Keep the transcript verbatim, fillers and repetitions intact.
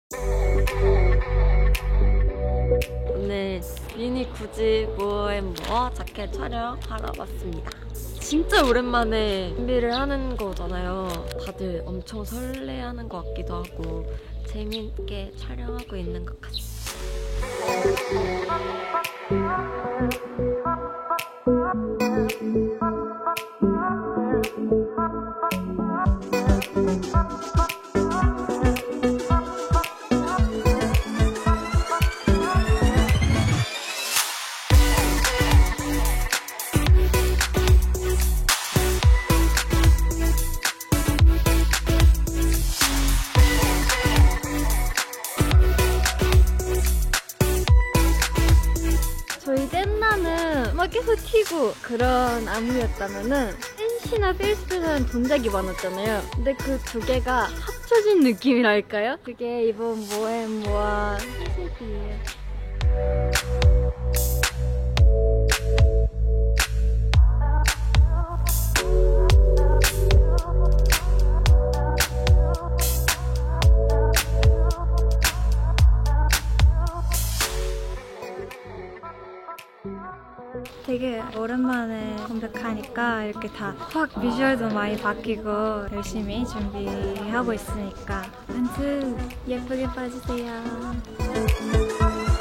오늘 미니 구찌 모앤모어 자켓 촬영하러 왔습니다. 진짜 오랜만에 준비를 하는 거잖아요. 다들 엄청 설레하는 것 같기도 하고 재밌게 촬영하고 있는 것 같습니다. 저희 댄나는 막 계속 튀고 그런 안무였다면은 센시나 필스는 동작이 많았잖아요. 근데 그 두 개가 합쳐진 느낌이랄까요? 그게 이번 모앤모아 컨셉이에요. 되게 오랜만에 컴백하니까 이렇게 다 확 비주얼도 많이 바뀌고 열심히 준비하고 있으니까 멘트 예쁘게 봐주세요.